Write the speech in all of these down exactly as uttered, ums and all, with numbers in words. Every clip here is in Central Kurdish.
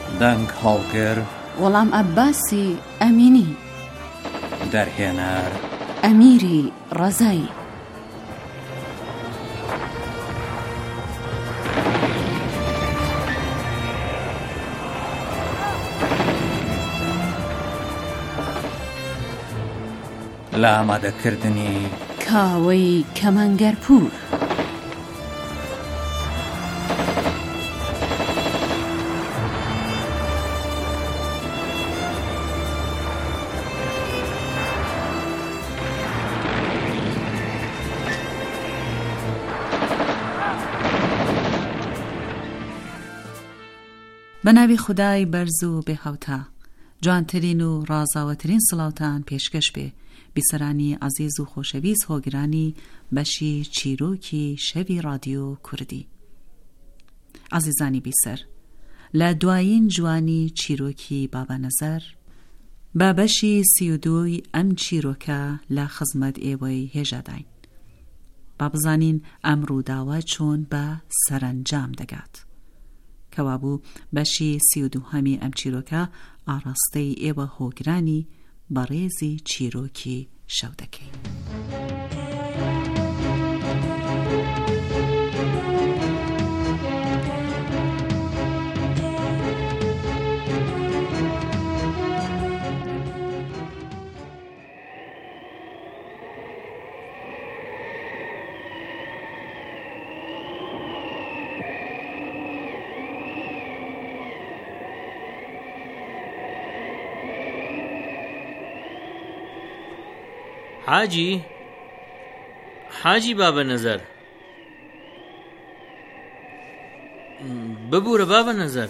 دەنگ هەڵگر وەڵام عەباسی ئەمینی دەرهێنەر ئەمیری ڕەزایی. لە ئامادەکردنی کاوەی کەمەنگەرپوور. بەناوی خودای بەرز و بێهاوتا، جوانترین و ڕازاوەترین سڵاوتان پێشکەش بێ بیسەرانی عەزیز و خۆشەویست هۆگرانی بەشی چیرۆکی شەوی رادیۆ کوردی. عەزیزانی بیسەر، لە دوایین جوانی چیرۆکی بابەنەزەر بە بەشی سی و دووی ئەم چیرۆکە لە خزمەت ئێوەی هێژەداین. با بزانین ئەم ڕووداوە چۆن بە سەرنجام دەگات. کەوابوو بەشی سی و دووهەمی ئەم چیرۆکە ئاڕاستەی ئێوە هۆگرانی بەڕێزی چیرۆکی شەو دەکەین. حاجی حاجی بابە نەزەر، ببوورە بابە نەزەر.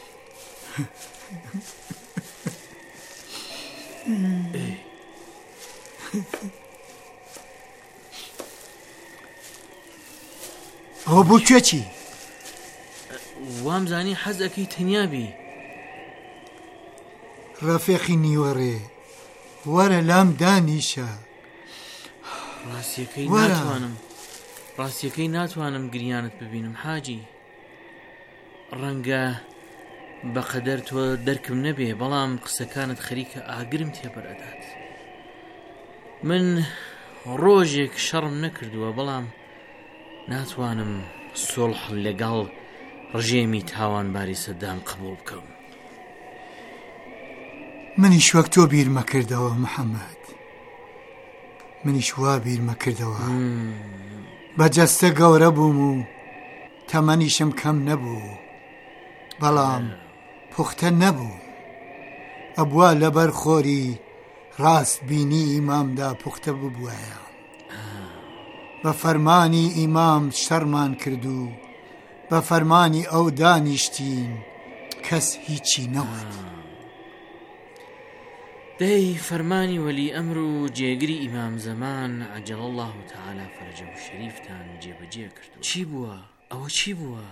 ئەوە بۆ کوێچی؟ وامزانی حەز ئەەکەی تەنیابی. ڕەفێقی نیوەڕێ، وەرە لام دانیشە. ڕاستیەکەی ناتوانم ڕاستیەکەی ناتوانم گریانت ببینم حاجی. ڕەنگە بەقەدەر تۆ دەرکم نەبێ، بەڵام قسەکانت خەریکە ئاگرم تێبەرەدات. من ڕۆژێک شەڕم نەکردووە، بەڵام ناتوانم سۆڵح لەگەڵ ڕژێمی تاوانباری سەدام قبوڵ بکەم. منیش وەک تۆ بیرمە کردەوە محەممەد، منیش وا بیرمە کردەوە. بەجەستە گەورە بووم و تەمەنیشم کەم نەبوو، بەڵام پوختە نەبوو. ئەبوا لەبەر خۆری ڕاست بینی ئیمامدا پوختە ببووایە. بە فەرمانی ئیمام شەڕمان کردو، بە فەرمانی ئەو دانیشتین، کەس هیچی نەوت. دەی فەرمانی وەلی ئەمر و جێگری ئیمام زەمان عەجەل الله تعالی فەرجە و شەریفتان جێبەجێ کردو. چی بووە؟ ئەوە چی بووە؟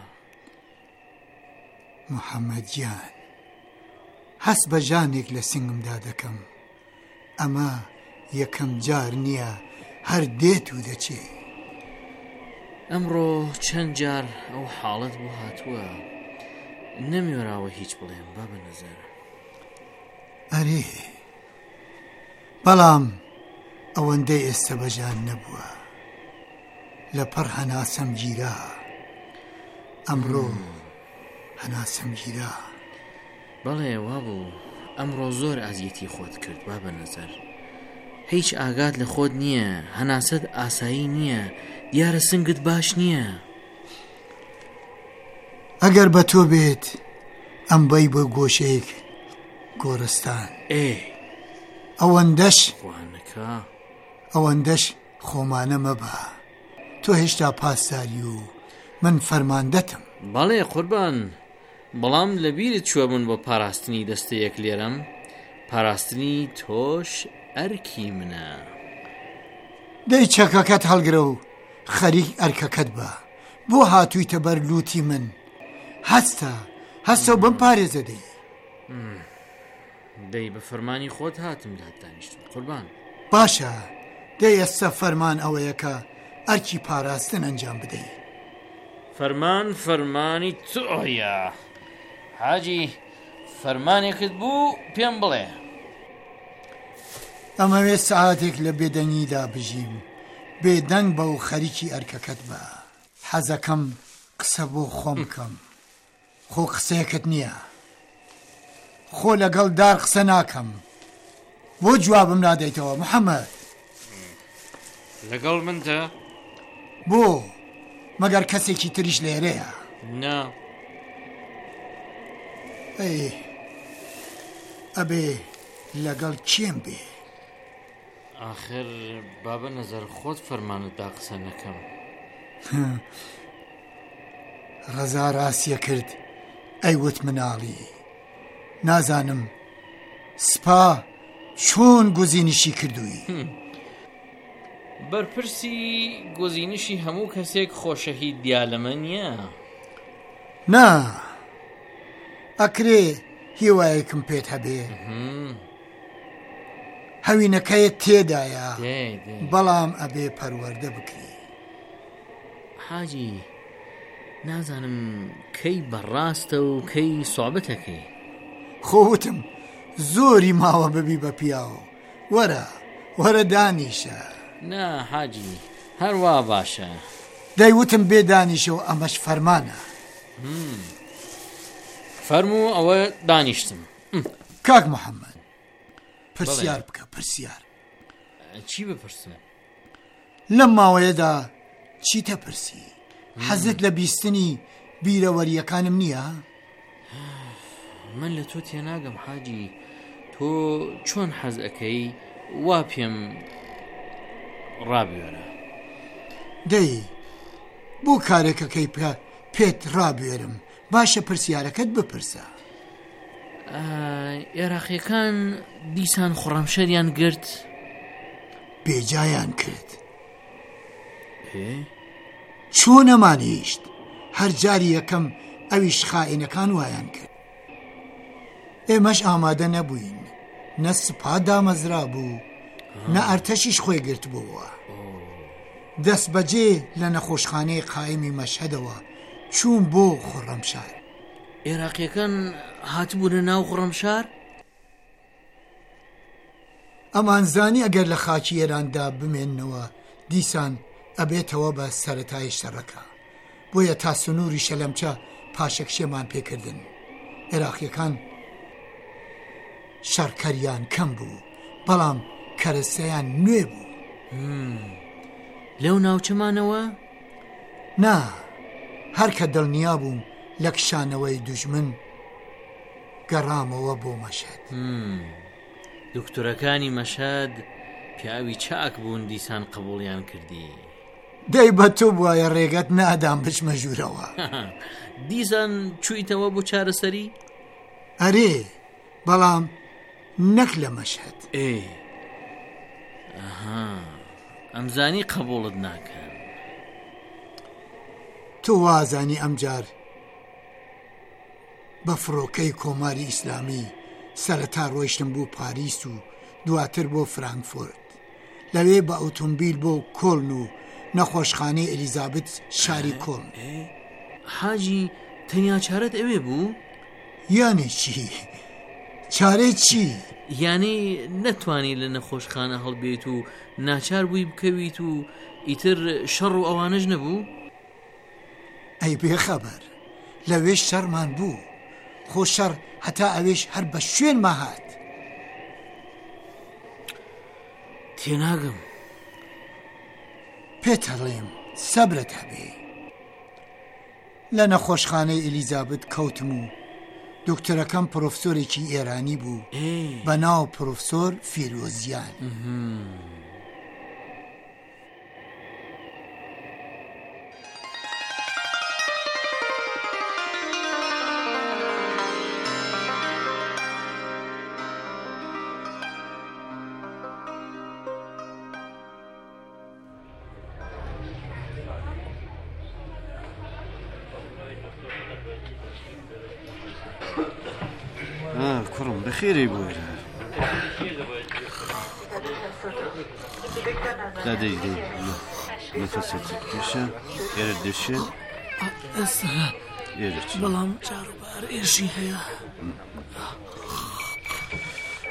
محەممەدیان، هەست بە ژانێک لە سنگمدا دەکەم. ئەمە یەکەم جار نییە، هەر دێت و دەچێ. ئەمڕۆ چەند جار ئەو حاڵەت بۆ هاتووە، نەمیێراوە هیچ بڵێم بابە نەزەر. ئەرێ، بەڵام ئەوەندەی ئێستا بەژان نەبووە، لەپەڕ هەناسەم گیرا. ئەمڕۆ هەناسەم گیرا. بەڵێ وابوو، ئەمڕۆ زۆر ئازیەتی خۆت کرد بابە نەزەر. هیچ ئاگات لە خۆت نییە، هەناسەت ئاسایی نییە، دیارە سنگت باش نییە. ئەگەر بە تۆ بێت ئەم بەی بۆ گۆشەیەک گۆرستان. ئێ ئەوەندەش خوانەکە ئەوەندەش خۆمانە مەبە. تۆ هێشتا پاسداری و من فەرماندەتم. بەڵێ قوربان، بەڵام لەبیرت چووە من بۆ پاراستنی دەستەیەک لێرەم. پاراستنی تۆش ئەرکی منە. دەی چەکەکەت هەڵگرە و خەریک ئەرکەکەت بە. بۆ هاتوویتە بەر لوتی من؟ هەستە هەستە و بم پارێزە. دەی دەی بە فەرمانی خۆت هاتم داد دانیشتم قوربان. باشە، دەی ئێستا فەرمان ئەوەیە کە ئەرکی پاراستن ئەنجام بدەی. فەرمان فەرمانی تۆیە حاجی. فەرمانێکت بوو پێم بڵێ. ئەمەوێ سعاتێک لە بێدەنگیدا بژیم، بێدەنگ بە و خەریکی ئەرکەکەت بە. حەزەکەم قسە بۆ خۆم بکەم، خۆ قسەیەکت نییە، خۆ لەگەڵ دار قسە ناکەم. بۆ جوابم نادەیتەوە محەممەد؟ لەگەڵ منتە؟ بۆ مەگەر کەسێکی تریش لێرەیە؟ نا. ئەی ئەبێ لەگەڵ کێم بێ؟ آخر بابە نەزەر خۆت فەرمانتدا قسە نەکەم. ڕەزا ڕاستیە کرد ئەیوت مناڵی. نازانم سپا چۆن گوزینشی کردووی؟ بەرپرسی گۆزینشی هەموو کەسێک خۆشەهی دیا لەمە نییە. نا، ئەکرێ هیوایەکم پێت هەبێ، هەوینەکەیت تێدایە، بەڵام ئەبێ پەروەردە بکری. حاجی نازانم کەی بەڕاستە و کەی سوابەتەکەی. خۆوتم زۆری ماوە ببی بە پیاوە. وەرە وەرە دانیشە. نا حاجی هەروە باشە. دەیوتم بێ دانیشەوە، ئەمەش فەرمانە. فەرموو ئەوە دانیشتم. کاک محەممەد پرسیار بکە. پرسیار چی بپرسە؟ لەم ماوەیەدا چیتە پرسی؟ حەزت لە بیستنی بیرەوەریەکانم نییە؟ من لە تۆ تێناگەم حاجی. تۆ چۆن حەز ئەەکەی وا پێم ڕابێرە؟ دەی بۆ کارێکەکەی پێ پێت ڕابێرم. باشە پرسیارەکەت بپرسە. عێراقیەکان دیسان خوڕەمشەریان گرت؟ بێجایان کرد. چۆن ئەمانیشت؟ هەر جاری یەکەم ئەویش خائینەکان وایان کرد. ئێمەش ئامادە نەبووین، نە سوپا دامەزرا بوو، نە ئەرتەشیش خۆی گرت بووە. دەست بەجێ لە نەخۆشخانەی قایمی مەشهەدەوە چوون بۆ خوڕەمشار. عێراقیەکان هاتبوونە ناو خوڕەمشار؟ ئەمانزانی ئەگەر لە خاکی ئێراندا بمێننەوە دیسان ئەبێتەوە بە سەرەتای شەڕەکە. بۆیە تا سنووری شەلەمچە پاشەکشێمان پێکردن. عێراقیەکان شەڕکەریان کەم بوو، بەڵام کەرەسەیان نوێ بوو. لەو ناوچەمانەوە؟ نا، هەر کە دڵنیا بووم لە کشانەوەی دوژمن گەڕامەوە بۆ مەشهەد. دکتۆرەکانی مەشهەد پیاوی چاک بوون، دیسان قبوڵیان کردی. دەی بە تۆ بوایە ڕێگەت نادام بچمە ژوورەوە. دیسان چوویتەوە بۆ چارەسەری؟ ئەرێ، بەڵام نەک لە مەشهەد. ئێ ئەها، ئەمزانی قبوڵت ناکەن. تۆ وازانی ئەمجار بە فڕۆکەی کۆماری ئیسلامی سەرەتا ڕۆیشتم بۆ پاریس و دواتر بۆ فرانکفورت، لەوێ بە ئۆتۆمبیل بۆ کۆلن و نەخۆشخانەی ئەلیزابت شاری کۆلن. حاجی تەنیا چارەت ئەوێ بوو؟ یانێ چی؟ چارەی چی؟ یانەی نەتوانی لە نەخۆشخانە هەڵبێت و ناچار بووی بکەویت و ئیتر شەڕ و ئەوانەش نەبوو؟ ئەی بێخەبەر، لەوێش شەڕمان بوو، خۆ شەڕ هەتا ئەوێش هەر بە شوێن ماهات. تێناگەم. پێت هەڵێم سەبرت هەبێ. لە نەخۆشخانەی ئەلیزابت کەوتم و دکتۆرەکەم پرۆفسۆرێکی ئێرانی بوو بە ناو پرۆفسۆر فیرۆزیان. کوڕم بەخێرەی بووێرە. دادەی دەی نەفەسێت پێشە ئێرە دێشێ ئێستا ئێرە بەڵام جاروبار ئێشی هەیە.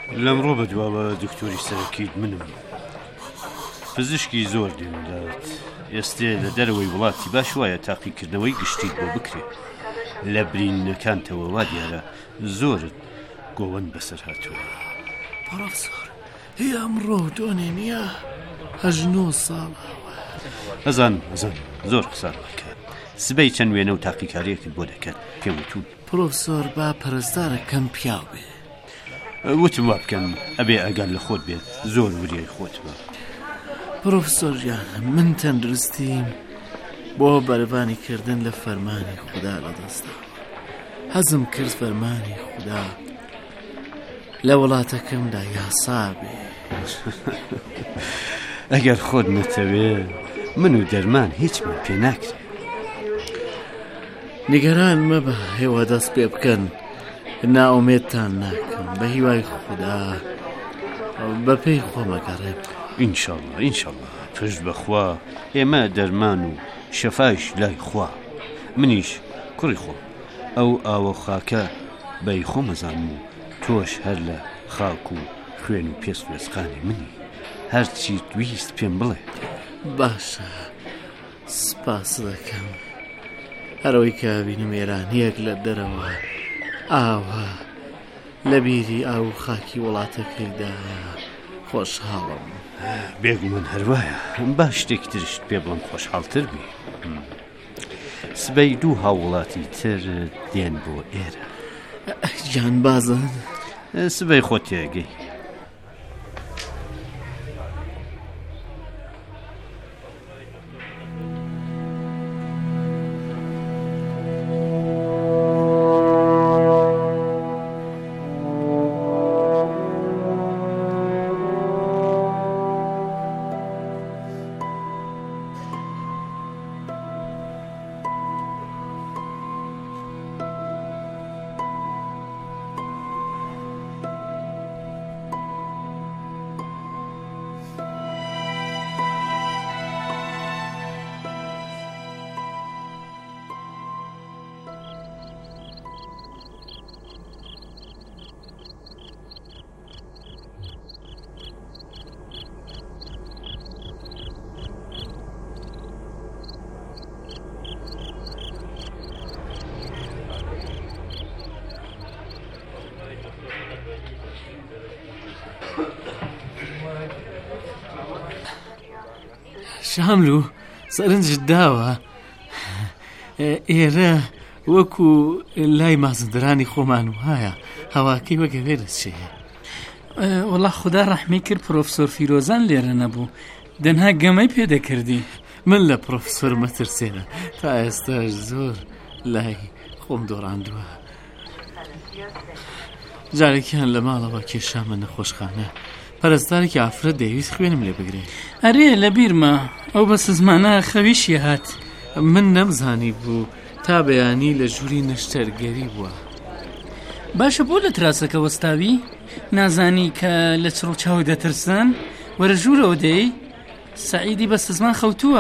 لەمڕۆ بەدوا بە دکتۆری سەرەکیت منم پزیشکی زۆر دێندات ئێستێ لە دەرەوەی وڵاتی باش وایە تاقیکردنەوەی گشتیت بۆ بکرێت لە برینەکانتەوە وا دیارە زۆرت گۆوەند بەسەر هاتووە. پرۆفسۆر هی ئەمڕۆ دۆنێ نییە هەژنۆ ساڵە ئەزان ئەزان زۆر قسە بکە سبەی چەند وێنە و تاقیکاریەکت بۆ دەکات پێم وتون. پرۆفسۆر با پەرستارە کەم پیاو بێ وتم وا بکەن ئەبێ ئەگەر لە خۆت بێت زۆر وریای خۆت بە. پرۆفسۆر ژیان من تەندروستیم بۆ بەرەبانی کردن لە فەرمانی خوددا لە دەستدا هەزم کرد فەرمانی خوددا لە وڵاتەکەمدا یاسا بێ. ئەگەر خۆت نەتەوێ من و دەرمان هیچمان پێ ناکرێت. نیگەران مەبە هێوە دەست پێ بکەن ناومێدتان ناکەم بە هیوای خوددا بە پێی خۆمەگەڕێم. ئینشاڵڵا ئینشاڵڵا پشت بەخوا ئێمە دەرمان و شەفاش لای خوا منیش کوڕی خۆم ئەو ئاوە خاکە بەی خۆمەزانم و تۆش هەر لە خاک و خوێن و پێست و وێسقانی منی هەرچی تویست پێم بڵێ. باشە سپاس دەکەم هەرەوەی کە بینم ئێرانیەک لە دەرەوە ئاوە لە بیری ئاو خاکی وڵاتەکەیدا خۆشحاڵم. بێگومان هەروایە با شتێکی ترشت پێ بڵم خۆشحاڵتر بی. سبەی دوو هاوڵاتی تر دێن بۆ ئێرە. جان بازن سبەی خۆت تێگەی. شاملو سەرنجت داوە ئێرە وەکو لای مازندرانی خۆمان وایە هەواکەی وەگە وێرەچێ. وەڵا خوددا ڕەحمی کرد پرۆفسۆر فیرۆزان لێرە نەبوو دەنها گەمەی پێدەکردی. من لە پرۆفسۆر مەترسێنە تا ئێستاش زۆر لای خۆم دۆڕاندووە. جارێکیان لە ماڵەوە کێشامە نەخۆشخانە پەرستارێکی ئافرەت دەیویست خوێنم لێ بگرێ. ئەرێ لە بیرمە ئەو بە سزمانە خەویشی هات. من نەمزانی بوو تا بەیانی لە ژووری نەشتەرگەری بووە. باشە بۆ لە تراسەکە وەستاوی نازانی کە لە چڕ و چاوی دەترسن وەرە ژوورەوە دەی سەعیدی بە سزمان خەوتووە.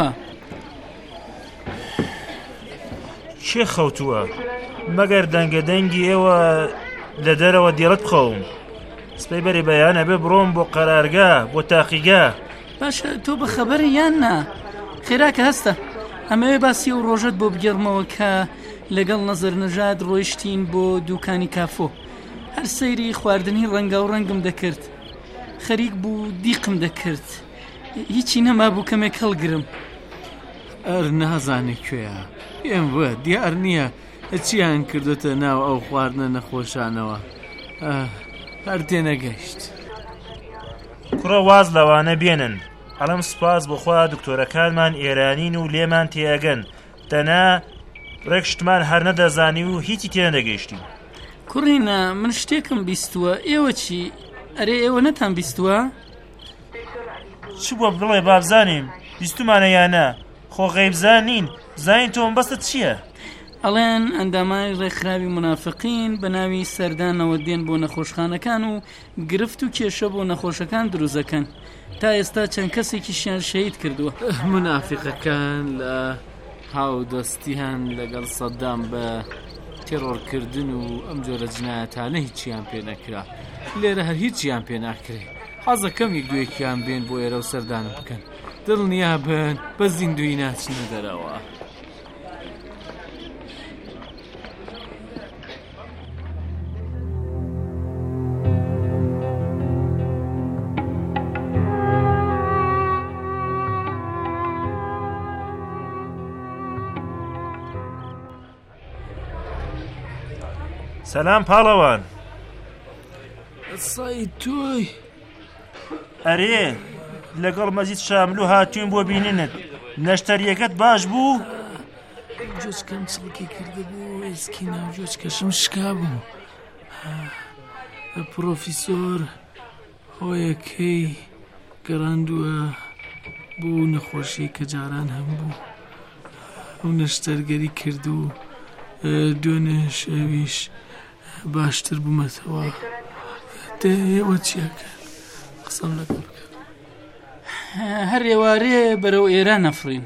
چێ خەوتووە مەگەر دەنگەدەنگی ئێوە لە دەرەوە دیڕەت بخەوم سپەی بەری بەیانە بێ بڕۆم بۆ قەرارگا بۆ تاقیگا. باشە تۆ بە خەبەری یان نا خێراکە هەستە ئەمەوێ باسی و ڕۆژت بۆ بگەڕمەوە کە لەگەڵ نەزەر نەژاد ڕۆیشتین بۆ دوکانی کافۆ هەر سەیری خواردنی ڕەنگا و ڕەنگم دەکرد خەریک بوو دیقم دەکرد هیچی نەما بوو کەمێک هەڵگرم. ئەر نازانێ کوێیە پێم وە دیار نییە چیان کردوتە ناو ئەو خواردنە نەخۆشانەوە هەر تێنەگەشت. کوڕە واز لەوانە بێنن ئەڵەم سپاس بخوا دکتۆرەکانمان ئێرانین و لێمان تێگەن تەنە ڕێکشتمان هەر نەدەزانی و هیچی تێ نەگەیشتی. کوڕینە من شتێکم بیستووە ئێوە چی ئەرێ ئێوە نەتان بیستووە؟ چ بۆ بڵێ بابزانیم بیستومانە یانە خۆ غەیبزان نین زانین تۆم بەستت چییە؟ ئەڵێن ئەندامای ڕێکخراوی منافقین بە ناوی سەردانەوە دێن بۆ نەخۆشخانەکان و گرفت و کێشە بۆ نەخۆشەکان دروزەکەن تا ئێستا چەند کەسێکیشیان شەهید کردووە. منافقەکان لە هاودەستیان لەگەڵ سەدام بە تێڕۆرکردن و ئەم جۆرە جنایەتانە هیچیان پێ نەکرا. لێرە هەر هیچیان پێ ناکرێ. حەزەکەم یەک دوێکیان بێن بۆ ئێرە و سەردانم بکەن. دڵنیا بن بە زیندوی ناچنە دەرەوە. سەلام پاڵەوان. سەعید تۆی؟ ئەرێ لەگەڵ مەجید شاملو هاتوین بۆ بیننت. نەشتەریەکەت باش بوو؟ جۆچکەم چڵکی کرده بوو، ئێسکی ناو جۆچکەشم شکا بوو. پرۆفیسۆر هۆیەکەی گەڕاندووە بۆ نەخۆشی کە جاران هەم بوو. ئەو نەشتەرگەری کرد و دوێنێ شەویش باشتر بوومەتەوە. دەیەوە چیەکە قسەم لەگەڵ بکە. هەر ێوارێ بەرەو ئێرە نەفرین.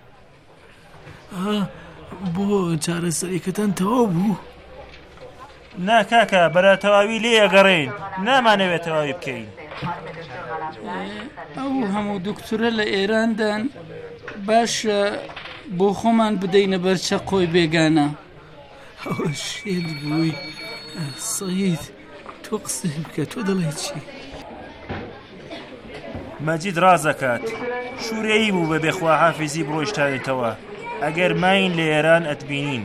بۆ چارەسەریەکەتان تەواو بوو؟ نا کاکە بەرە تەواوی لێ ئەگەڕێین، نامانەوێت تەواوی بکەین. ئەو هەموو دوکتورە لە ئێراندان باشە بۆ خۆمان بدەینە بەرچە قۆی بێگانە. ئەوە شێت بووی. سەعید تۆ قسەی بکە، تۆ دەڵێ چی؟ مەجید ڕازەکات شوورەیی بوو بە بێخوا حافیزی بڕۆیشتانێتەوە ئەگەر ماین لە ئێران ئەتبینین.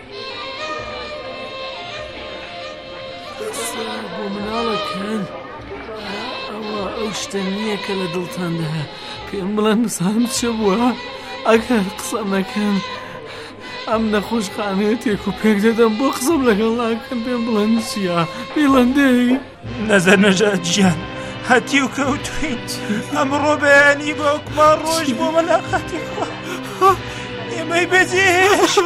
بۆ مناڵەکەن ئەوە ئەو شتە نییە کە لە دڵتاندا پێم بڵێن نووسان چ بووە؟ ئەگەر قسەم نەکەن ئەم نەخۆش خانێتێک و پێک دەدەم بۆ قسەم لەگەڵ ناکەن پێم بڵێن چییە؟ بیڵەندەی نەزەر نەژات گیان هەتی و کەوتوین. ئەمڕۆ بەیانی بۆ کومار ڕۆژ بۆ مەلاقاتی خوا ئێمەی بەجێهێشت.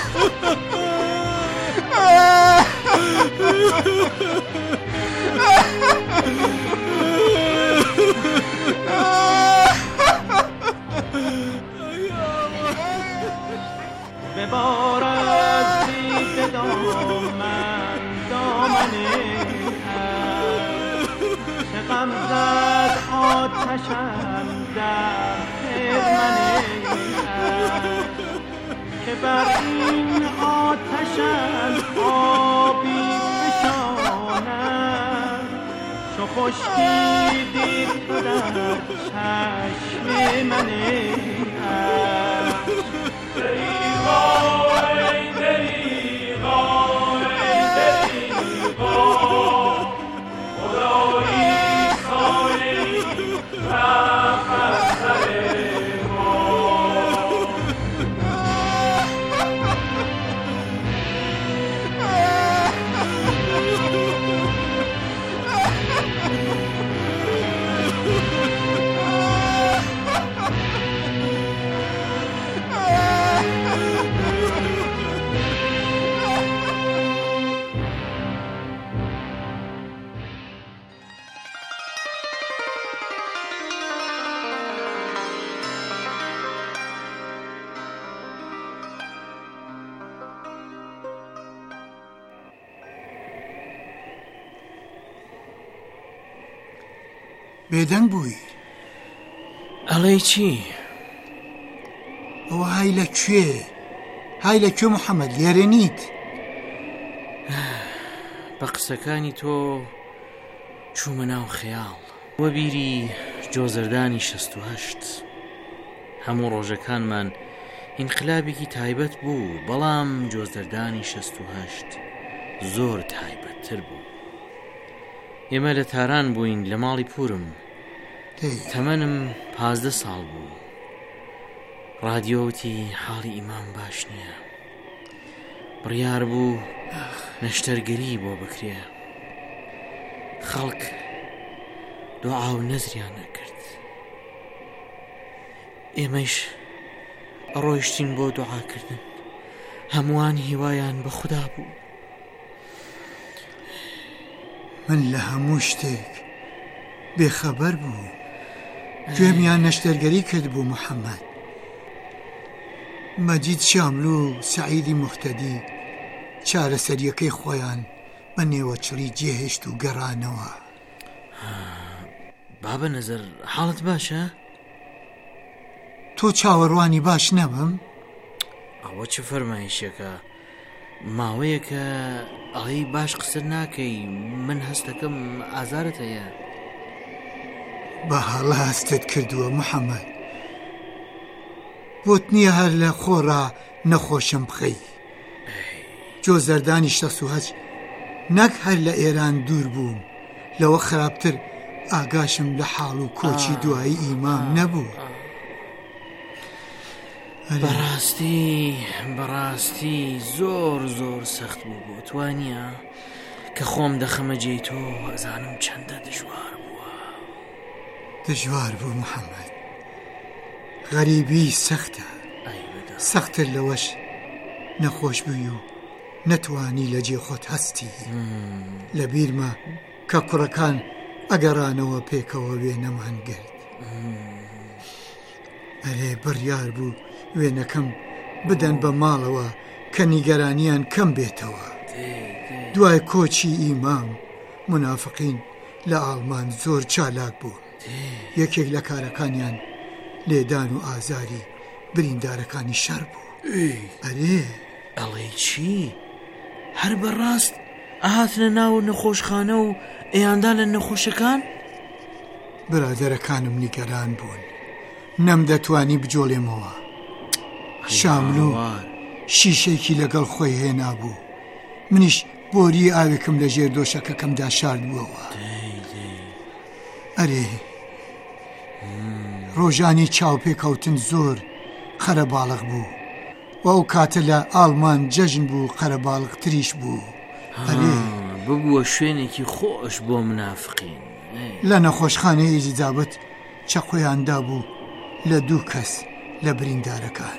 ببارد زیر دامن دامنه چه غم زد آتشم در خرمنه که بر این آتشم آبی بشانم چو خشکی دیر تو در چشم منه. بێدەنگ بووی. ئەڵێ چی؟ ئەوە های لەکوێ؟ های لەکوێ محەممەد لێرە نیت؟ بە قسەکانی تۆ چوومە ناو خەیاڵ وە بیری جۆزەردانی شەست و هەشت. هەموو ڕۆژەکانمان ئینقلابێکی تایبەت بوو، بەڵام جۆزەردانی شەست و هەشت زۆر تایبەتتر بوو. ئێمە لە تاران بووین لە ماڵی پورم. تەمەنم پازدە ساڵ بوو. ڕادیۆوتی حاڵی ئیمان باش نییە، بڕیار بوو نەشتەرگەری بۆ بکرێ. خەڵک دوعا و نەزریان نەکرد. ئێمەش ڕۆیشتین بۆ دوعاکردن. هەمووان هیوایان بە خودا بوو. من لە هەموو شتێک بێخەبەر بوو. گوێمیان نەشتەرگەری کرد بوو محەممەد. مەجید شاملو و سەعیدی موحتەدی چارەسەریەکەی خۆیان بە نێوەچڕی جێهێشت و گەڕانەوە. بابە نەزەر حاڵت باشە؟ تۆ چاوەڕوانی باش نەبم؟ ئەوە چه فەرمایشێکە؟ ماوەیەکە ئەڵەی باش قسە ناکەی، من هەستەکەم ئازارت هەیە. بە هەڵە هەستت کردووە محەممەد، بۆت نییە هەر لە خۆڕا نەخۆشم بخەی. جۆ زەردانی شەست و هەچ نەک هەر لە ئێران دوور بووم، لەوە خراپتر ئاگاشم لە حاڵ و کۆچی دوایی ئیمام نەبوو. بەڕاستی بەڕاستی زۆر زۆر سەخت بوو بۆ توانیە کە خۆم دەخەمە جێی تۆ ئەزانم چەندە دژوار بووە. دژوار بوو محەممەد، غەریبی سەختە، سەختتر لەوەش نەخۆش بووی و نەتوانی لە جێ خۆت هەستی. لە بیرمە کە کوڕەکان ئەگەڕانەوە پێکەوە وێنەمان گرت. ئەرێ بڕیار بوو وێنەکەم بدەن بە ماڵەوە کە نیگەرانیان کەم بێتەوە. دوای کۆچی ئیمام منافقین لە ئاڵمان زۆر چالاک بوون. یەکێک لە کارەکانیان لێدان و ئازاری بریندارەکانی شەڕ بوو. ئەرێ ئەڵێ چی؟ هەر بەڕاست ئاهاتنە ناو نەخۆشخانە و ئەیاندا لە نەخۆشەکان؟ برادەرەکانم نیگەران بوون، نەم دەتوانی بجۆڵێمەوە. شامل و شیشەیەکی لەگەڵ خۆی هێنا بوو، منیش بۆری ئاوێکم لە ژێر دۆشەکەکەمدا شارد بووەوە. ئەرێ ڕۆژانی چاوپێکەوتن زۆر قەرە باڵغ بوو و ئەو کاتە لە ئاڵمان جەژن بوو، قەرە باڵغتریش بوو. ئەرێ ببووە شوێنێکی خۆش بۆ منافقین. لە نەخۆشخانەی ئیزابەت چەقۆیاندا بوو لە دوو کەس لە بریندارەکان.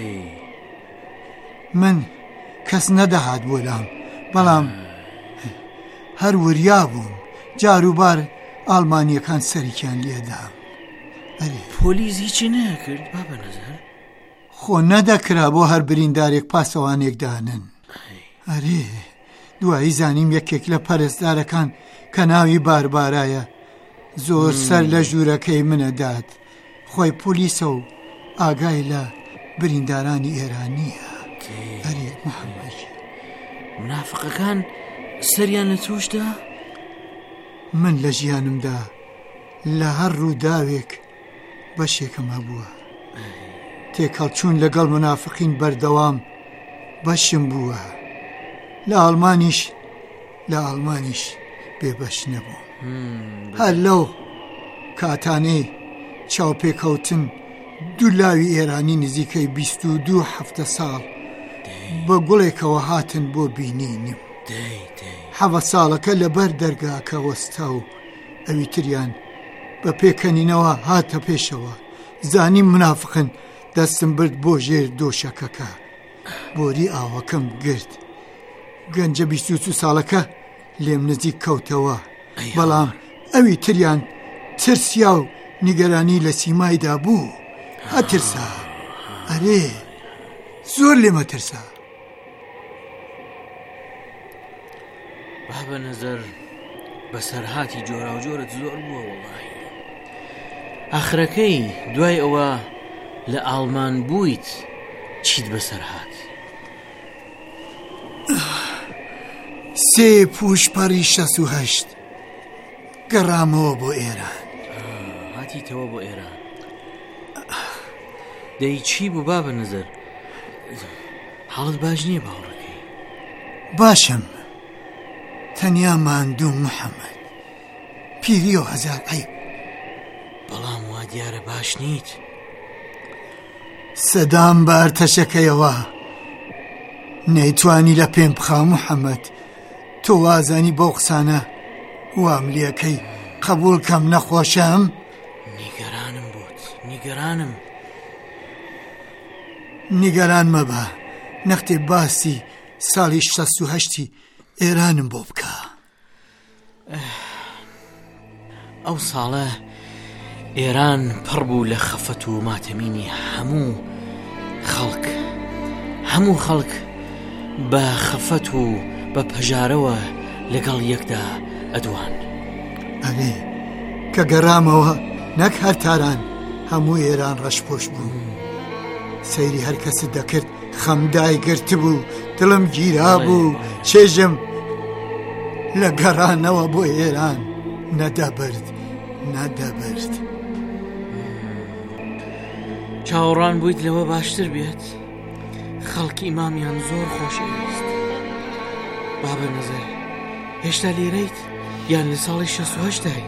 من کەس نەدەهات بۆ لام، بەڵام هەر وریا بووم جاروبار ئالمانیەکان سەریکیان لێدام. ئەرێ پۆلیس هیچی نەکرد بابە نەزەر؟ خۆ نەدەکرا بۆ هەر بریندارێک پاسەوانێک دانن. ئەرێ دوایی زانیم یەکێک لە پەرستارەکان کە ناوی باربارایە زۆر سەر لە ژوورەکەی منەدات. خۆی پۆلیسە و ئاگای لە بریندارانی ئێرانیە. ئەرێ محەممەد، منافقەکان سەریان لە تۆشدا؟ من لە ژیانمدا لە هەر ڕووداوێک بەشێکم هەبووە. تێکەڵچوون لەگەڵ منافقین بەردەوام بەشم بووە. لە ئاڵمانیش لە ئاڵمانیش بێبەش نەبوو. هەر لەو کاتانەی چاوپێکەوتن دوو لاوی ئێرانی نزیکەی بیست و دوو هەفتە ساڵ بە گوڵێکەوە هاتن بۆ بینینیم. حەوە ساڵەکە لەبەر دەرگاکە وەستا و ئەوی تریان بە پێکەنینەوە هاتە پێشەوە. زانی منافقن دەستم برد بۆ ژێر دۆشەکەکە، بۆری ئاوەکەم گرت. گەنجە بیست و چوو ساڵەکە لێم نزیک کەوتەوە، بەڵام ئەوی تریان ترسیا و نیگەرانی لە سیمایدا بوو. ئەترسا، ئەرێ زۆر لێمە ترسا. بابە نەزەر بەسەرهاتی جۆرا و جۆرت زۆر بووە وەڵاهی. ئاخرەکەی دوای ئەوە لە ئاڵمان بوویت چیت بەسەرهات؟ سێ پوشپەڕی شەست و هەشت گەڕامەوە بۆ ئێران. هاتیتەوە بۆ ئێران؟ دەی چی بوو بابە نەزەر؟ حاڵت باش نییە باوڕەکەی؟ باشم، تەنیا ماندوو محەممەد، پیری و هەزار عەیب. بەڵام وا دیارە باش نیت. سەدام بە ئەرتەشەکەیەوە نەیتوانی لە پێم بخا محەممەد. تۆ وازانی بەو قسانە وام لێەکەی قبول کەم نەخۆشەم؟ نیگەرانم بۆت، نیگەرانم. نیگەران مەبە، نەختێ باسی ساڵی شەست و هەشتی ئێرانم بۆ بکە. ئەو ساڵە ئێران پڕ بوو لە خەفەت و ماتەمینی هەموو خەڵک. هەموو خەڵک بە خەفەت و بە پەژارەوە لەگەڵ یەکدا ئەدوان. ئەوێ کە گەڕامەوە نەک هەرتاران هەموو ئێران ڕەشپۆش بوو. سەیری هەر کەست دەکرد خەمدای گرت بوو، دڵم گیرا بوو، چێژم لە گەڕانەوە بۆ ئێران نەدەبرد نەدەبرد. چاوەڕان بوویت لەوە باشتر بێت. خەڵکی ئیمامیان زۆر خۆشەویست. بابە نەزەر هێشتا لێرەیت یان لە ساڵی شەست و هەشتای؟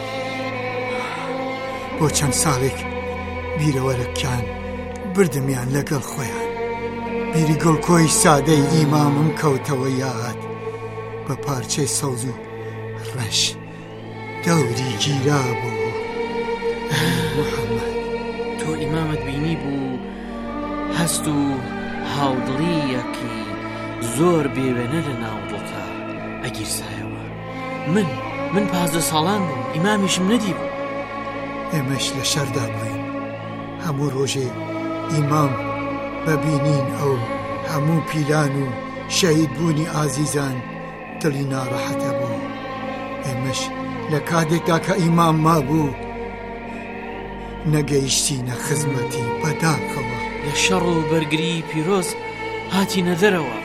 بۆ چەند ساڵێک بیرەوەرەکان بردمیان لەگەڵ خۆیان. بیری گڵکۆی سادەی ئیمامم کەوتەوە یاد، بە پارچەی سەوز و ڕەش دەوری گیرا بوو. محەممەد تۆ ئیمامت بینی بوو هەست و هاودڵیەکی زۆر بێوێنە لە ناوڵتا ئەگیرسایەوە. من من پازدە ساڵان بووم، ئیمامیشم نەدی بوو. ئێمەش لە شەردا بووین. هەموو ڕۆژێ ئیمام ببینین ئەو هەموو پیلان و شەهید بوونی ئازیزان دڵی ناڕەحەتە بوو. ئێمەش لە کاتێکدا کە ئیمام مابوو نەگەیشتینە خزمەتی بەداخەوە. لە شەڕ و بەرگری پیرۆز هاتینە دەرەوە.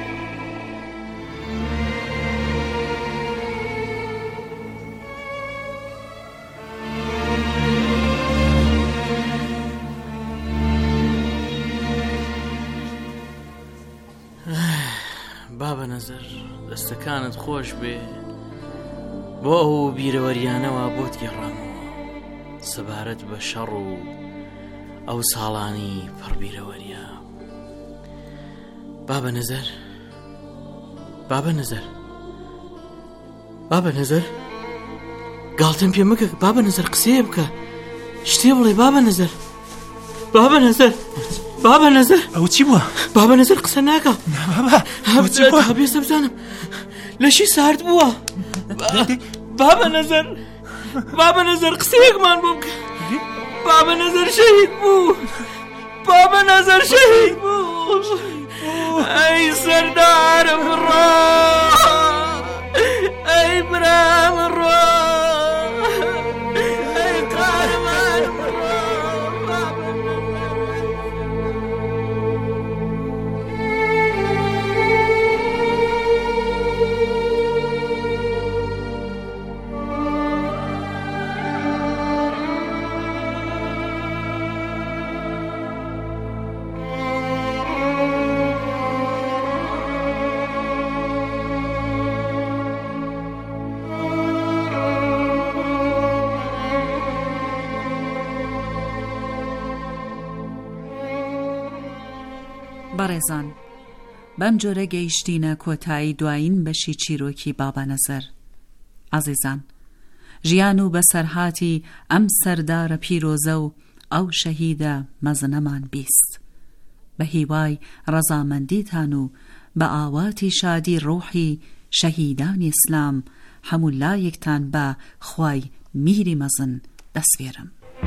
بابە نەزەر دەستەکانت خۆش بێ. بۆ ئەو بیرەوەریانەوە بۆت گێڕامەوە سەبارەت بە شەڕ و ئەو ساڵانی پڕبیرەوەریە. بابە نەزەر بابە نەزەر بابە نەزەر گاڵتەم پێ مەکە. بابە نەزەر قسەیە بکە، شتێ بڵێ. بابە نەزەر بابە نەزەر بابە نەزەر ئەو چی بووە؟ بابە نەزەر قسە ناکە. هەبێستە بزانم لەشی سارد بووە. بابە نەزەر بابە نەزەر قسەیەکمان بۆ بکە. بابە نەزەر شەهید بوو. بابە نەزەر شەهید بوو. ئەی سەردارم ڕۆ، ئەی برام ڕۆ، ئەی قارمانم ڕۆ. بەڕێزان، بەم جۆرە گەیشتینە کۆتایی دوایین بەشی چیرۆکی بابە نەزەر. عەزیزان، ژیان و بەسەرهاتی ئەم سەردارە پیرۆزە و ئەو شەهیدە مەزنەمان بیست. بە هیوای ڕەزامەندیتان و بە ئاواتی شادی ڕۆحی شەهیدانی ئیسلام هەموو لایەکتان بە خوای میری مەزن دەسپێرم.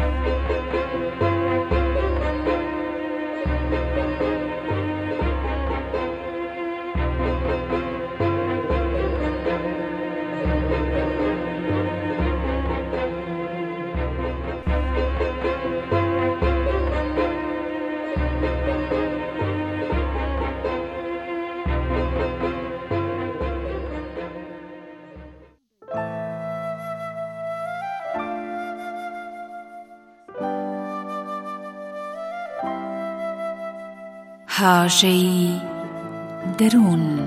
هاژەی دەروون.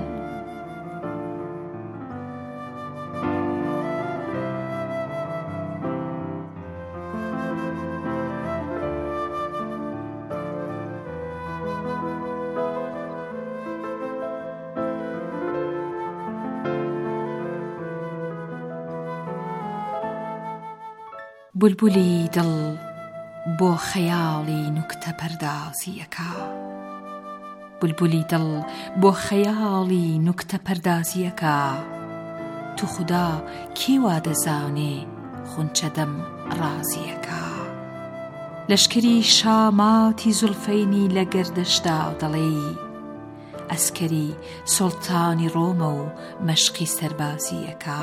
بولبولی دڵ بۆ خەیاڵی نوکتە پەردازیەکە. بولبولی دڵ بۆ خەیاڵی نوکتە پەردازیەکە. تو خدا کی وا دەزانێ خونچە دەم ڕازیەکە. لەشکری شاماتی زولفەینی لە گەردەشدا دەڵێ ئەسکەری سوڵتانی ڕۆمە و مەشقی سەربازیەکە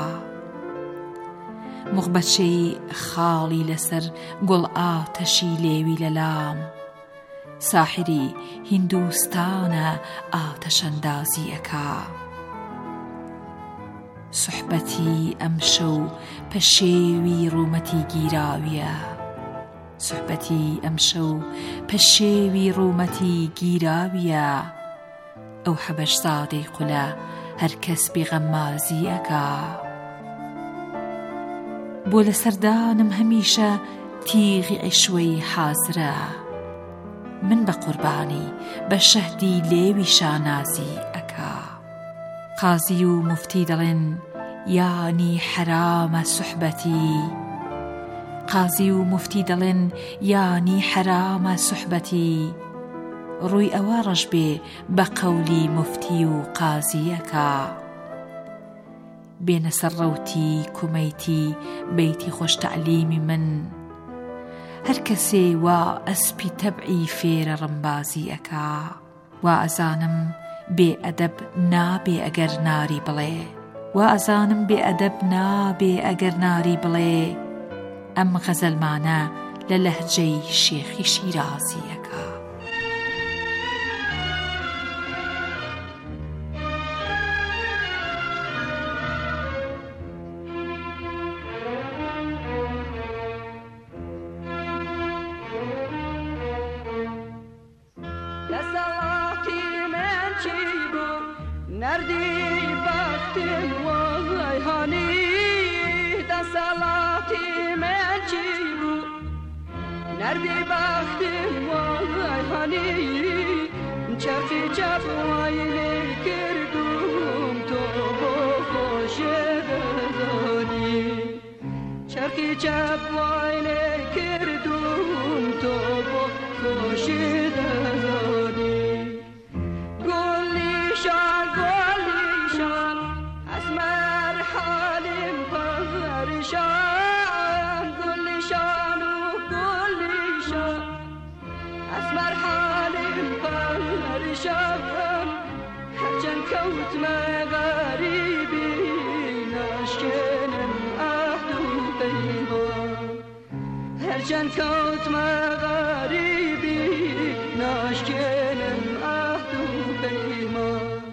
موغبەچەی خاڵی لەسەر گوڵ ئاتەشی لێوی لەلام ساحری هیندوستانە ئاتەشەندازیەکە سوحبەتی ئەمشەو پەشێوی ڕوومەتی گیراویە سوحبەتی ئەمشەو پەشێوی ڕوومەتی گیراویە ئەو حەبەشزادەی قولە هەرکەس بێغەمازیەکە بۆ لەسەردانم هەمیشە تیغی عیشوەی حازرە من بە قوربانی بە شەهدی لێوی شانازی ئەکا قازی و مفتی دەڵێن یانی حرامە سوحبەتی قازی و مفتی دەڵێن یانی حرامە سوحبەتی ڕووی ئەوە ڕەش بێ بە قەولی مفتی و قازیەکە بێنە سەر ڕەوتی کومەیتی بەیتی خۆش تەعلیمی من هەر کەسێ وا ئەسپی تەبعی فێرە ڕەمبازیەکە وا ئەزانم بێ ئەدەب نابێ ئەگەر ناری بڵێ وا ئەزانم بێ ئەدەب نابێ ئەگەر ناری بڵێ ئەم غەزەلمانە لە لەهجەی شێخی شیرازیەکە نردی باختیم وای هانی دسالاتی من چی بود نردی باختیم وای هانی چرخی چپ وایلی کردم تو با خوش دانی چرخی چپ وایلی کردم تو با خوش دانی شان كل شان وكل شان أسمر حالي فرشان حجن كوت ما غريبي ناشكن أهدو بيما حجن كوت ما غريبي ناشكن أهدو بيما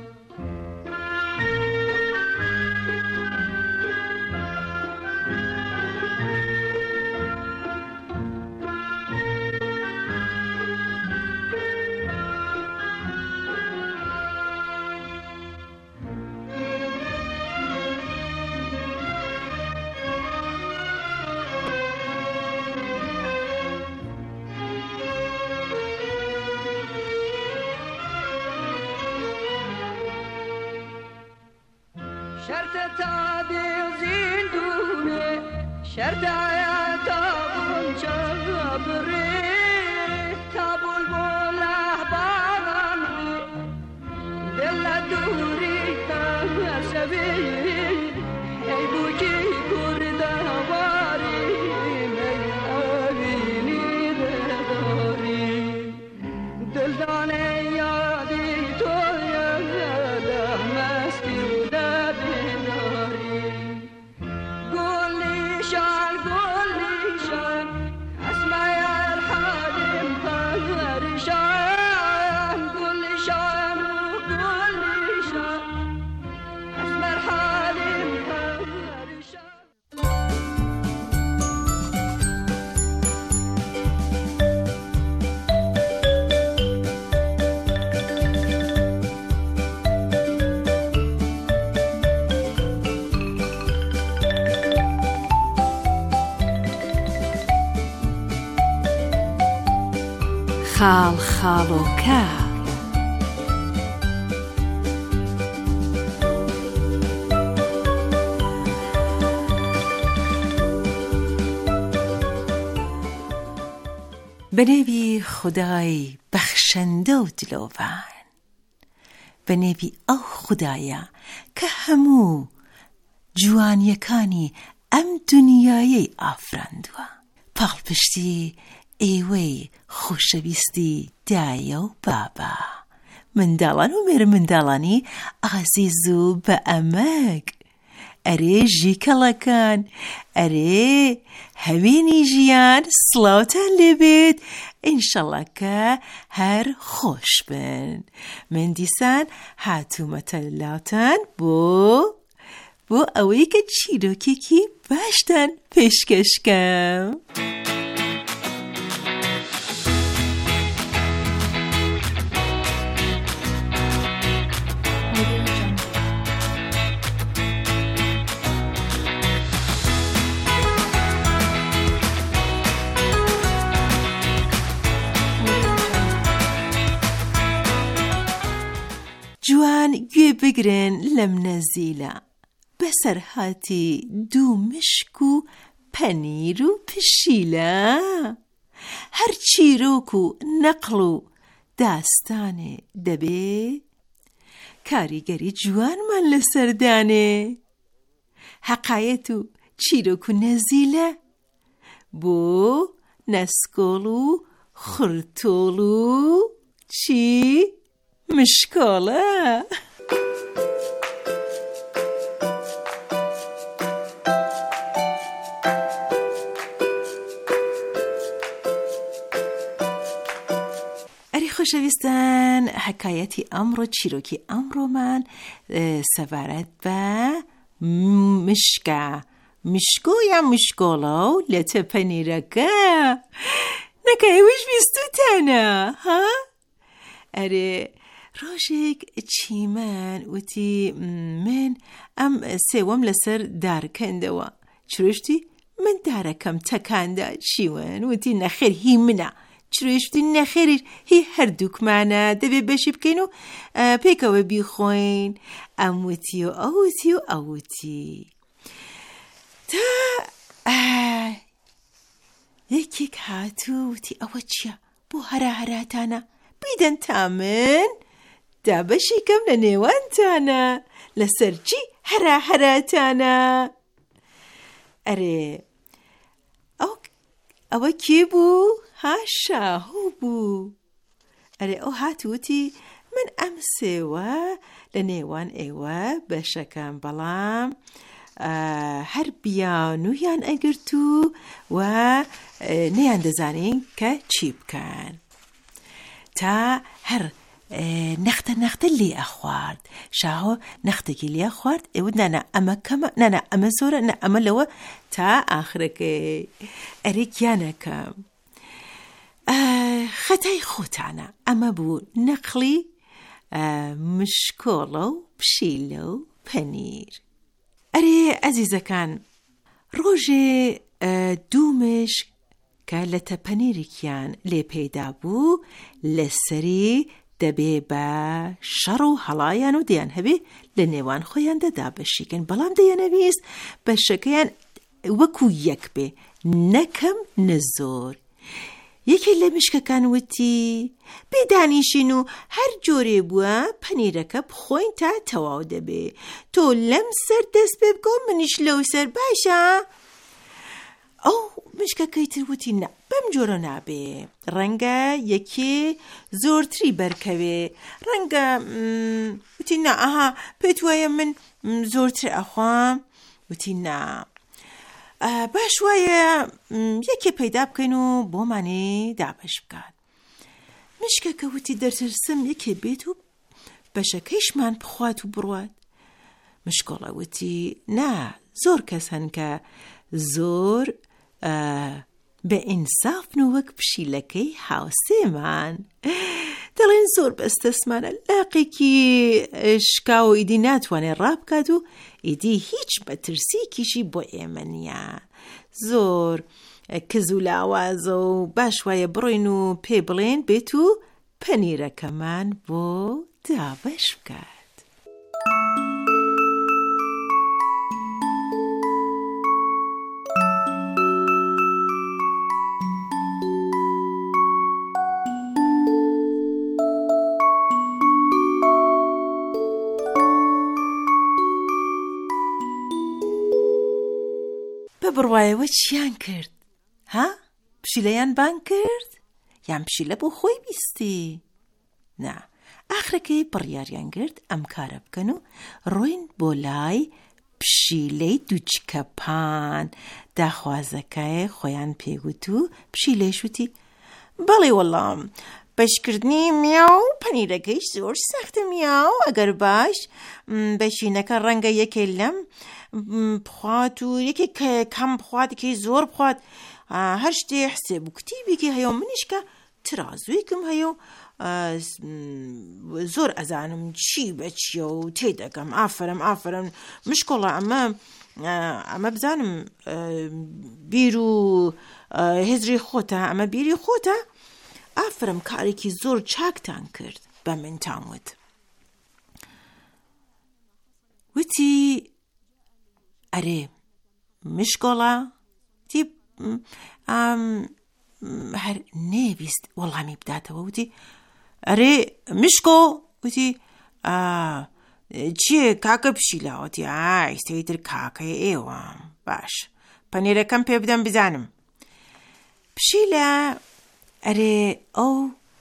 شرط تعدیل زندونه شرط عیاتابون جبری تابول بوله بارانی دل دوری تمسوی ای بوکی کرده واری می آوینی داری دل دانه یادی تو یاده مستی خاڵ خاڵۆکە بەنێوی خودای بەخشەندە و دلۆڤان بەنێوی ئەو خودایە کە هەموو جوانیەکانی ئەم دنیایەی ئافراندووە پاڵپشتی ئێوەی خۆشەویستی دایە و بابا منداڵان و مێرە منداڵانی ئازیز و بە ئەمەک. ئەرێ ژیکەڵەکان، ئەرێ هەوێنی ژیان سڵاوتان لێبێت، ئینشەڵا کە هەر خۆش بن. من دیسان هاتوومەتە لاوتان بۆ بۆ ئەوەی کە چیرۆکێکی باشتان پێشکەشکەم. جوان گوێ بگرن لەم نەزیلە، بەسەر هاتی دوو مشک و پەنیر و پشیلە. هەر چیرۆک و نەقڵ و داستانێ دەبێ، کاریگەری جوانمان لەسەردانێ. حەقایەت و چیرۆک و نەزیلە بۆ نەسکۆڵ و خورتۆڵ و چی؟ مشکۆڵە. ئەری خۆشەویستان، حەکایەتی ئەمڕۆ، چیرۆکی ئەمڕۆمان سەبارەت بە مشکە. مشکۆ یا مشکۆڵە و لێتە پەنیرەکە. نەکایوش بیستوتانە ها؟ ئەرێ ڕۆژێک چیمەن وتی من ئەم سێوەم لەسەر دارکەندەوە. چرۆشتی؟ من دارەکەم تەکاندا. چیوەن وتی نەخێر هی منە. چرۆشتی نەخێری هی هەردووکمانە، دەبێ بەشی بکەین و پێکەوە بیخۆین. ئەم وتی و ئەوتی و ئەوتی تا یەکێک هاتوو وتی ئەوە چییە؟ بۆ هەرا هەراتانە بیدەن تا من دابەشیکەم لە نێوانتانە، لەسەر چی هەرا هەراتانە. ئەرێ ئەو ئەوە کێ بوو؟ ها شاهۆ بوو. ئەرێ ئەو هاتووتی من ئەم سێوە لە نێوان ئێوە بەشەکەم، بەڵام هەر بیانویان ئەگرتو و نەیان دەزانین کە چی بکەن. تا هەر نەختە نەختە لێ ئەخوارد. شاهۆ نەختێکی لێ خوارد. ئێوە نانە ئەمە کەمە، نانە ئەمە زۆرە، نە ئەمە لەوە، تا ئاخرەکەی ئەرێ گیانەکەم خەتای خۆتانە. ئەمە بوو نەقڵی مشکۆڵە و پشیلە و پەنیر. ئەرێ ئەزیزەکان، ڕۆژێ دوو مشک کە لە تەپەنیرێکیان لێ پەیدا بوو، لەسەری دەبێ بە شەڕ و هەڵایان و دەیان هەبێ لە نێوان خۆیان دەدا بەشیکن، بەڵام دەیانەویست بەشەکەیان وەکو یەک بێ، نەکەم نەزۆر. یەکێ لە مشکەکان وتی بێدانیشین و هەر جۆرێ بووە پەنیرەکە بخۆین تا تەواو دەبێ. تۆ لەم سەر دەست پێ بکە و منیش لەو سەر، باشە؟ ئەو مشکەکەی تر وتی نە، بەم جۆرە نابێ، ڕەنگە یەکێ زۆرتری بەرکەوێ، ڕەنگە وتی نە، ئەها پێت وایە من زۆرتر ئەخوام؟ وتی نە، باش وایە یەکێ پەیدا بکەین و بۆمانێ دابەش بکات. مشکەکە وتی دەرترسم یەکێ بێت و بەشەکەیشمان بخوات و بڕوات. مشکۆڵە وتی نا، زۆر کەس هەن کە زۆر بە ئینسافن و وەک پشیلەکەی هاوسێمان دەڵێن زۆر بەستەسمانە، لاقێکی شکاو و ئیدی ناتوانێت ڕابکات و ئیدی هیچ مەترسیکیشی بۆ ئێمە نییە، زۆر کز و لاوازە و باش وایە بڕۆین و پێ بڵێن بێت و پەنیرەکەمان بۆ دابەش بکات. بڕوایەوە چیان کرد؟ ها؟ پشیلەیان بان کرد؟ یان پشیلە بۆ خۆی بیستی؟ نا، ئاخرەکەی بڕیاریان گرت ئەم کارە بکەن و ڕۆین بۆ لای پشیلەی دووچکەپان. داخوازەکە خۆیان پێگوت و پشیلەی شوتی بەڵێ وەڵام بەشکردنی میاو پەنیرەکەیش زۆر سەختە میاو، ئەگەر باش بەشینەکە ڕەنگە یەکێ لەم بخوات و یەکێ کەم بخوات یەکێ زۆر بخوات، هەر شتێ حسێب و کتیبێکی هەیە و منیشکە ترازوویکم هەیە و زۆر ئەزانم چی بە چیە و تێدەگەم. ئافرم ئافرم مشکۆڵە ئەمە ئەمە بزانم بیر و هێزری خۆتە، ئەمە بیری خۆتە. ئافرم کارێکی زۆر چاکتان کرد بە من تاموت. وتی ئەرێ مشکۆڵە تی هەر نێویست وەڵامی بداتەوە. وتی ئەرێ مشکۆ، وتی چیە کاکە پشیلاوەتی ئای سەیتر کاکەی ئێوە باش پەنیرەکەم پێ بدەم بزانم. پشیلە ئەرێ ئەو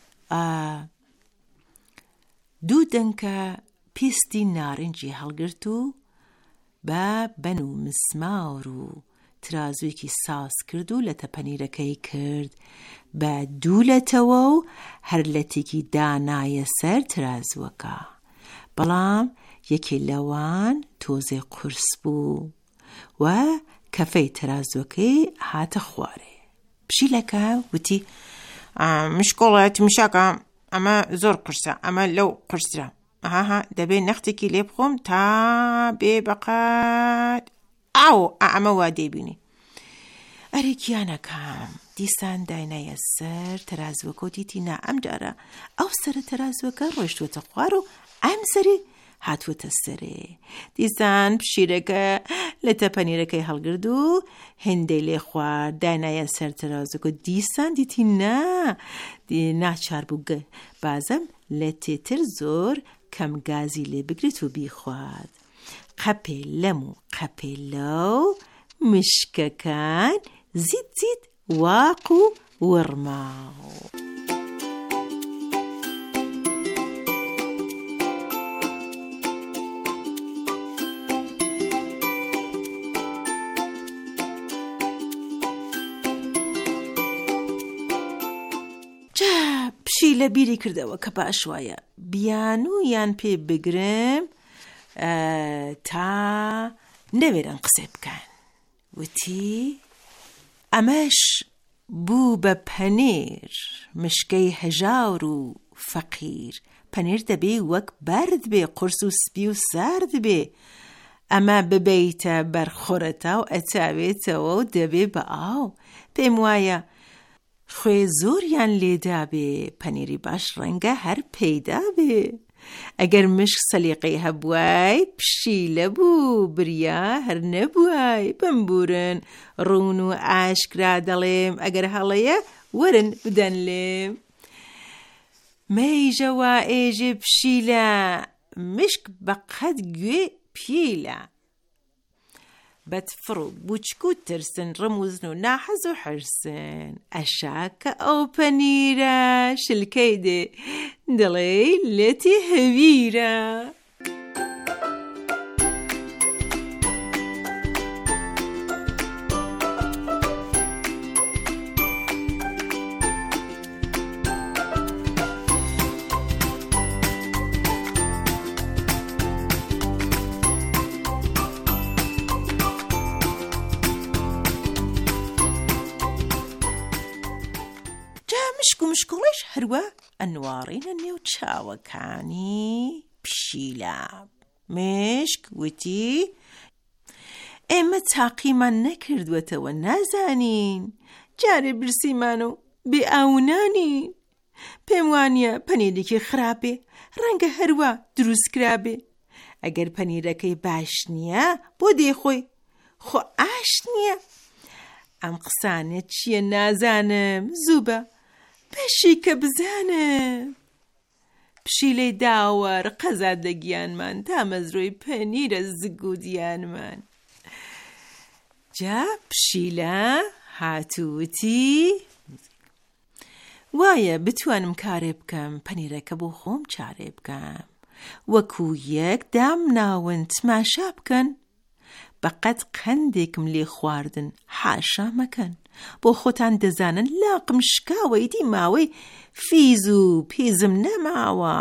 دوو دەنکە پیستی نارنجی هەڵگرت و بە بەن و مسمار و ترازوویەکی ساس کرد و لەتە پەنیرەکەی کرد بە دوولەتەوە و هەر لەتێکی دانایە سەر ترازوەکە. بەڵام یەکێ لەوان تۆزێ قورس بوو و کەفەی ترازوەکەی هاتە خوارێ. پشیلەکە وتی مشکۆڵەت مشاکە ئەمە زۆر قورسە، ئەمە لەو قورسرە، ئاها دەبێ نەختێکی لێ بخۆم تا بێ بەقەت ئاو ئەمە وا دەیبینی. ئەرێ گیانەکەم دیسان داینایە سەر تەرازوەکە و دیتی نا ئەم جارە ئەو سەرە تەرازوەکە ڕۆیشتووەتە خوار و ئەم سەری هاتووەتە سەرێ. دیسان پشیرەکە لەتە پەنیرەکەی هەڵگرد و هێندەی لێ خوارد داینایە سەر تەرازوەکە. دیسان دیتی نا ناچار بوو بازم لە تێتر زۆر کەم گازی لێ بگرێت و بیخواد. قەپێ لەم و قەپێ لەو مشکەکان زیت زیت واق و وەڕماو. جا پشیلە بیری کردەوە کە باش وایە بیانوویان پێ بگرم تا نەوێرن قسە بکەن. وتی ئەمەش بوو بە پەنیر مشکەی هەژاور و فەقیر. پەنیر دەبێ وەک بەرد بێ قورس و سپی و سارد بێ. ئەمە ببەیتە بەرخۆرەتا و ئەچاوێتەوە و دەبێ بە ئاو. پێم وایە خوێ زۆریان لێدا بێ پەنیری باش ڕەنگە هەر پەیدا بێ. ئەگەر مشک سەلیقەی هەبوای پشیلە بوو، بریا هەر نەبوای. بمبورن ڕون و ئاشکرا دەڵێم ئەگەر هەڵەیە وەرن بدەن لێم. مەیژەوە ئێژێ پشیلە مشک بەقەت گوێ پیلە. بەتفڕ و بوچک و ترسن ڕموزن و ناحەز و حرسن. ئەشاکە ئەو پەنیرە شلکەی دێ دڵێ لێتی هەویرە. مشک و مشکۆڵەش هەروە ئەنوارینە نێو چاوەکانی پشیلە. مشک وتی ئێمە تاقیمان نەکردوەتەوە نازانین، جارێ برسیمان و بێ ئاونانین. پێم وانیە پەنیرێکی خراپێ ڕەنگە هەروە دروست کرابێ. ئەگەر پەنیرەکەی باش نییە بۆ دێخۆی خۆ ئاش نییە. ئەم قسانە چییە نازانم، زوو بە بەشی کە بزانم. پشیلەی داوەڕ قەزادەگیانمان تا مەزرۆی پەنیرە زگودیانمان. جا پشیلە هاتووتی وایە بتوانم کارێ بکەم پەنیرەکە بۆ خۆم چارێ بکەم وەکو یەک دام ناون تماشا بکەن بەقەت قەندێکم لێ خواردن حاشا مەکەن بۆ خۆتان دەزانن لاقم شکاوەیدی ماوەی فیز و پیزم نەماوە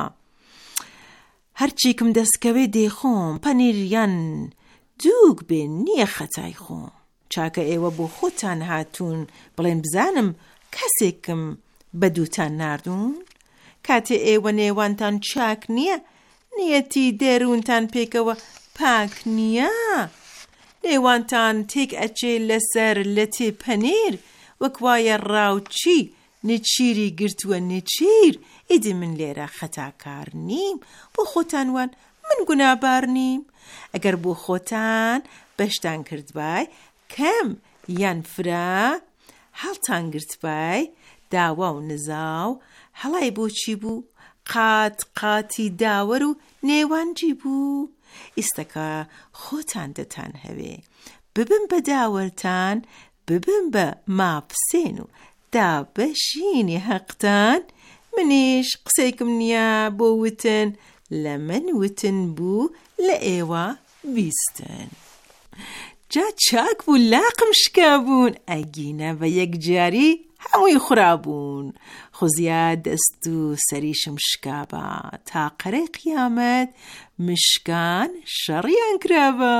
هەرچیکم دەستکەوێ دێخۆم پەنیریان دووک بێ نییە خەتای خۆم چاکە ئێوە بۆ خۆتان هاتوون بڵێن بزانم کەسێکم بە دووتان ناردوون کاتێ ئێوە نێوانتان چاک نییە نیەتی دەروونتان پێکەوە پاک نییە نێوانتان تێک ئەچێ لەسەر لە تێ پەنیر وەکوایە ڕاوچی نچیری گرتووە نچیر ئیدی من لێرە خەتاکار نیم بۆ خۆتان وان من گونابار نیم ئەگەر بۆ خۆتان بەشتان کردبای کەم یان فرا هەڵتان گرتبای داوا و نزاو هەڵای بۆچی بوو قات قاتی داوەر و نێوانجی بوو ئیستەکە خۆتان دەتان هەوێ ببن بە داوەرتان ببن بە ماپسێن و دابەشینی حەقتان منیش قسەیکم نییە بۆ وتن لە من وتن بوو لە ئێوە بیستن جا چاک بوو لاقم شکابوون ئەگینە بە یەکجاری هەمووی خورابوون خۆزیە دەست و سەریشم شکابە تا قەرەی قیامەت مشکان شەڕیان کرابە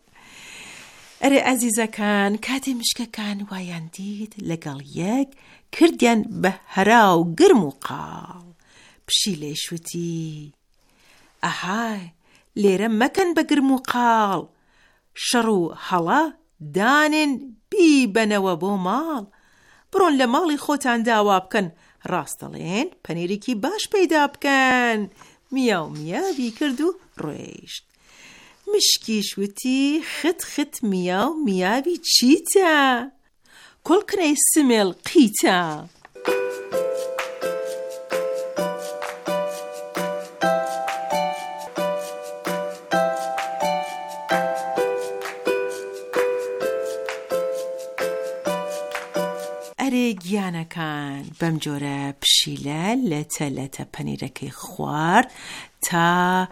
ئەرێ ئەزیزەکان کاتێ مشکەکان وایان دید لەگەڵ یەک کردیان بە هەرا و گرم و قاڵ پشی لێشوتی ئەهای لێرە مەکەن بە گرم و قاڵ شەڕ و هەڵە دانێن بیبەنەوە بۆ ماڵ بڕۆن لە ماڵی خۆتان داوا بکەن ڕاست دەڵێن پەنیرێکی باش پەیدا بکەن میاو میاوی کرد و ڕۆیشت مشکیش وتی خت خت میاو میاوی چیتە کۆڵکنەی سمێڵ قیتە ئەرێ گیانەکان بەم جۆرە پشیلە لەتە لەتە پەنیرەکەی خوارد تا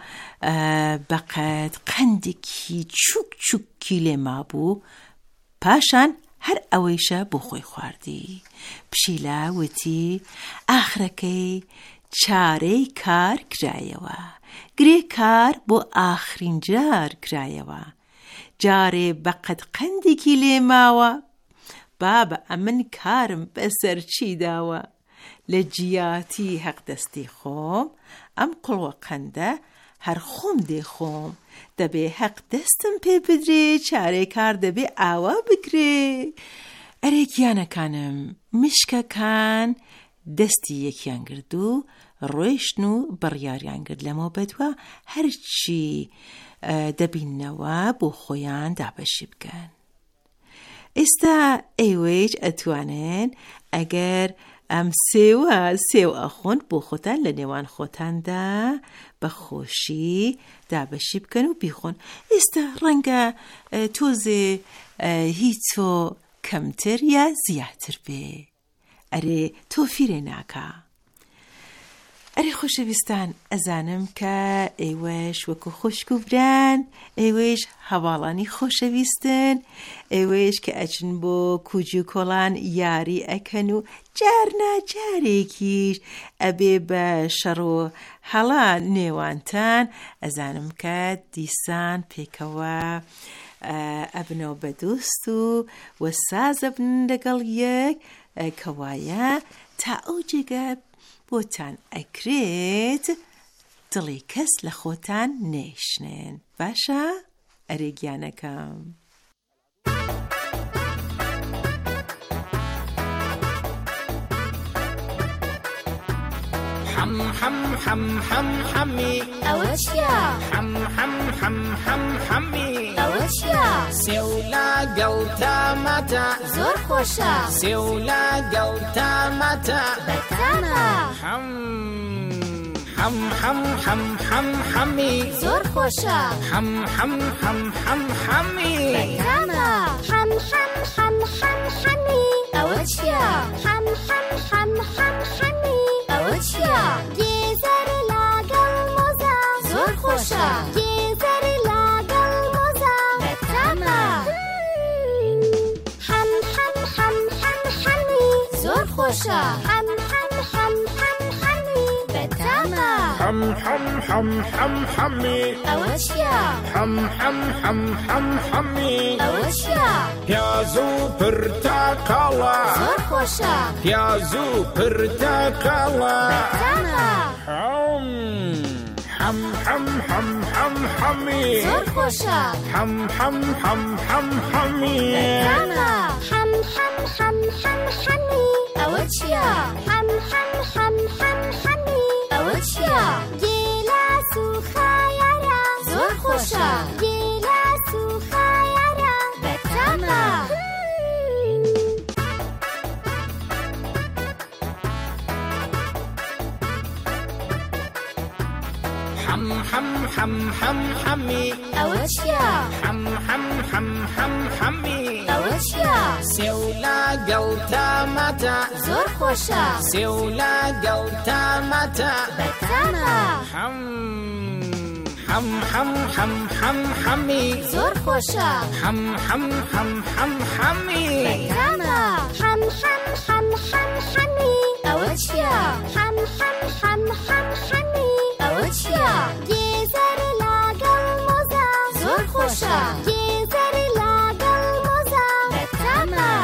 بەقەت قەندێکی چوک چوکی لێ مابوو پاشان هەر ئەوەیشە بۆ خۆی خواردی پشیلە وتی ئاخرەکەی چارەی کار کرایەوە گرێ کار بۆ ئاخرین جار کرایەوە جارێ بەقەت قەندێکی لێ ماوە بابە ئەمن کارم بەسەر چی داوە لە جیاتی حەق دەستی خۆم ئەم قوڵوە قەندە هەر خۆم دێ خۆم دەبێ حەق دەستم پێ بدرێ چارێ کار دەبێ ئاوا بکرێ ئەرێ گیانەکانم مشکەکان دەستی یەکیان کرد و ڕۆیشتن و بڕیاریان کرد لەمەوە بەدووە هەرچی دەبینەوە بۆ خۆیان دابەشی بکەن ئێستا ئێوەیش ئەتوانن ئەگەر ئەم سێوە سێو ئەخۆن بۆ خۆتان لە نێوان خۆتاندا بە خۆشی دابەشی بکەن و بیخۆن ئێستا ڕەنگە تۆزێ هیچۆ کەمتر یا زیاتر بێ ئەرێ تۆ فیرێ ناکە ئەرێ خۆشەویستان ئەزانم کە ئێوەش وەکو خوشک و بران ئێوەش هەواڵانی خۆشەویستن ئێوەش کە ئەچن بۆ کوچ و کۆڵان یاری ئەکەن و جار ناجارێکیش ئەبێ بە شەڕ و هەڵا نێوانتان ئەزانم کە دیسان پێکەوە ئەبنەوە بە دۆست و وەسازە بن لەگەڵ یەک کەوایە تا ئەو جێگە بۆتان ئەکرێت دڵی کەس لە خۆتان نێشنێن باشە ئەرێ گیانەکەم حم حم حم حم حمی ئەوە چییە؟ حم حم حم حم حمی ئەوە چییە؟ سێولا گەڵتەمەتە زۆر خۆشە سێولا گەڵتەمەتە بەتامە حم حم حم حم حم حمی زۆر خۆشە حم حم حم حم حمی بەتامە حم حم حم حم حمی ئەوە چییە؟ حم حم حم حم حمی خۆشە حەم حەم حەم حەم حەمی بەتامە حەم حەم حەم حەم حەمی ئەوە چییە؟ حەم حەم حەم حەم حەمی ئەوە چییە؟ پیاز و پرتەقاڵە زۆر خۆشە پیاز و پرتەقاڵە بەتامە حەم حەم حەم حەم حەم حەمی زۆر خۆشە حەم حەم حەم حەم حەمی بەتامە حەم حەم حەم حەم حەمی ئەوە چییە؟ حەم حەم حەم حەم حەمی ئەوە چییە؟ گیلاس و خایارە زۆر خۆشە گیلاس و خایارە بەتامە حەم حەم حەم حەم حەمی ئەوە چییە؟ حەم حەم حەم حەم حەمی ئەوە چییە؟ سێو لەگەڵ تامەتە زۆر خۆشە سێو لەگەڵ تامەتە بەتامە حەم حەم حەم حەم حەم حەمی زۆر خۆشە حەم حەم حەم حەم حەمی بەتامە حەم حەم حەم حەم حەمی ئەوە چییە؟ حەم حەم حەم حەم حەمی ئەوە چییە؟ گێزەر لەگەڵ مۆزە زۆر خۆشە گێزەر لەگەڵ مۆزە بەتامە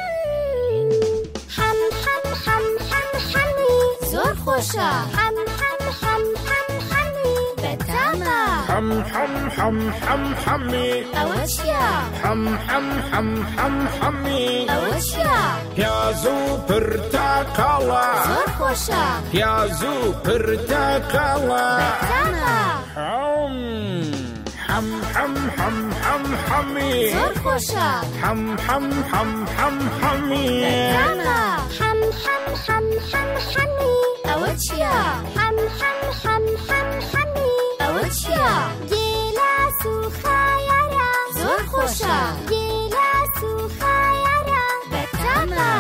حەم حەم حەم حەم حەمی زۆر خۆشە حەم حەم حەم حەم حەمی بەتامە حەم حەم حەم حەم حەمی ئەوە چییە؟ حەم حەم حەم حەم حەمی ئەوە چییە؟ پیاز و پرتەقاڵە زۆر خۆشە پیاز و پرتەقاڵە بەتامە حەم حەم حەم حەم حەم حەمی زۆر خۆشە حەم حەم حەم حەم حەمی بەتامە حەم حەم حەم حەم حەمی ئەوە چییە؟ حەم حەم حەم حەم حەمی ئەوە چییە؟ گیلاس و خایارە زۆر خۆشە گیلاس و خایارە بەتامە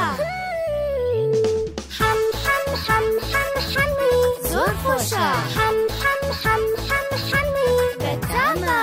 حەم حەم حەم حەم حەمی زۆر خۆشە حەم حەم حەم حەم حەمی بەتامە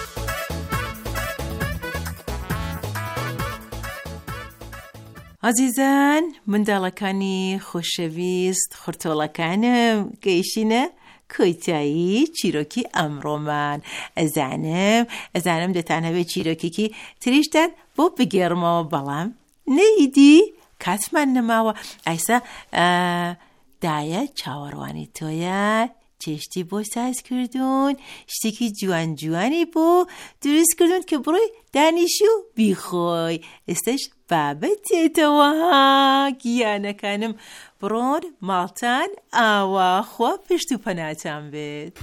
عزیزان منداڵەکانی خۆشەویست خورتۆڵەکانم گەیشتینە کۆتایی چیرۆکی ئەمڕۆمان ئەزانم ئەزانم دەتان هەبێت چیرۆکێکی تریشتان بۆ بگێڕمەوە بەڵام نەیدی کاتمان نەماوە ئایسا دایە چاوەڕوانی تۆیە چێشتی بۆ ساز کردوون شتێکی جوان جوانی بۆ دروست کردوون کە بڕۆی دانیشی و بیخۆی ئێستش بابەتێتەوە گیانەکانم بڕۆن ماڵتان ئاوا خوا پشت و پەناتان بێت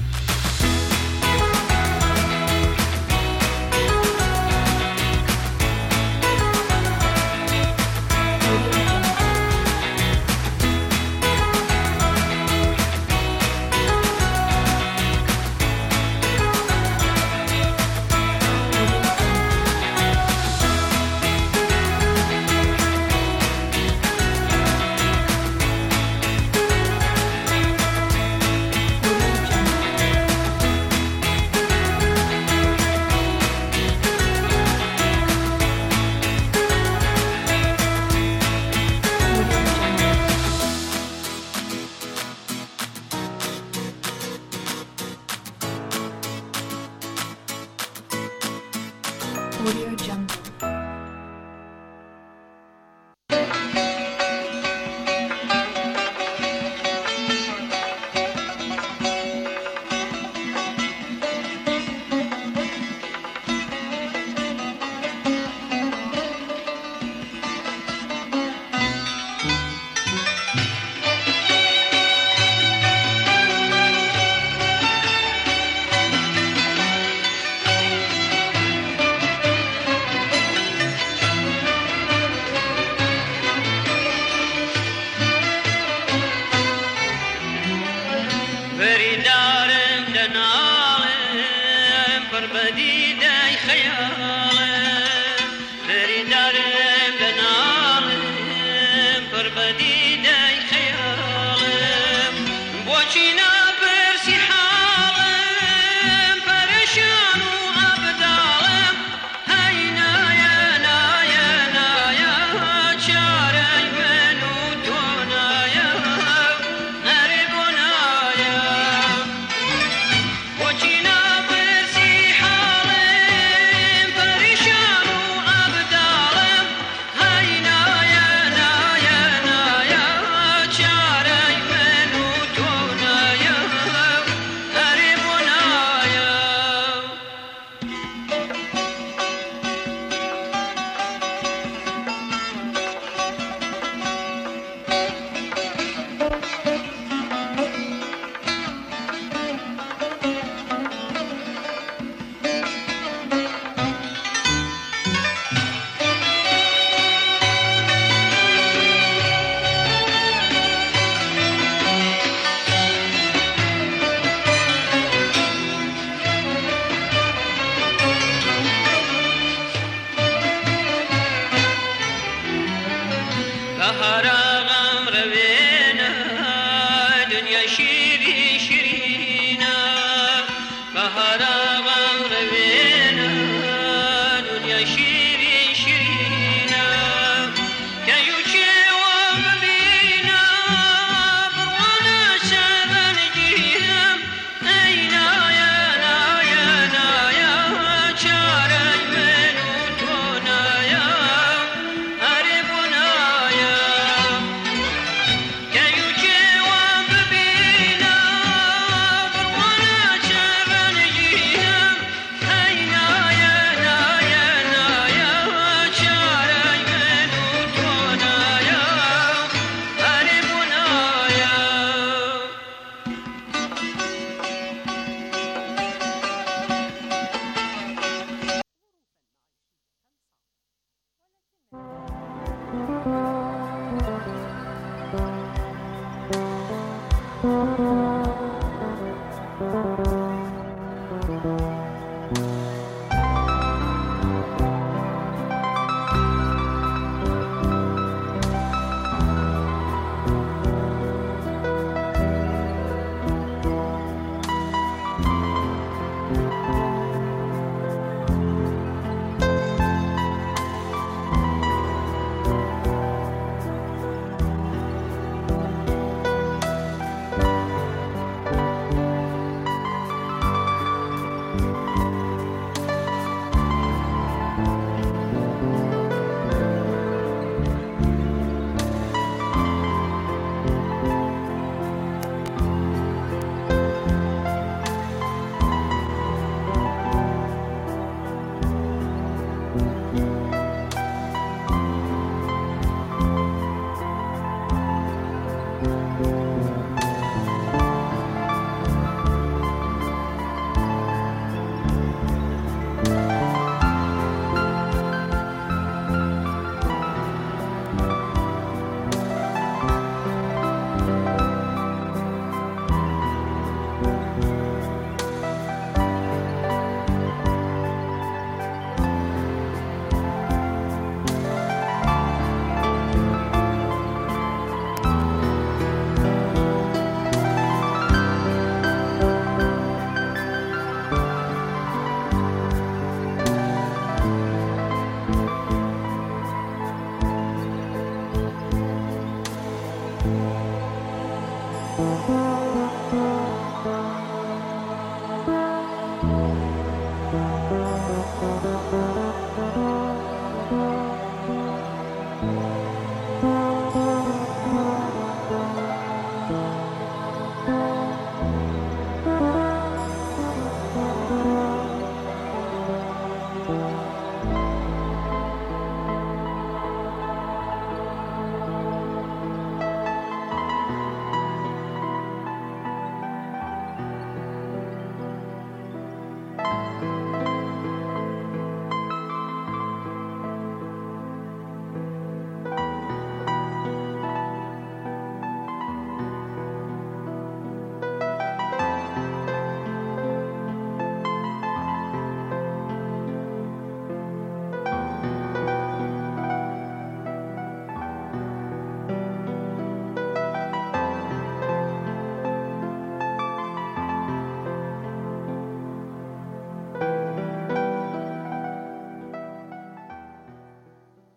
سەهارا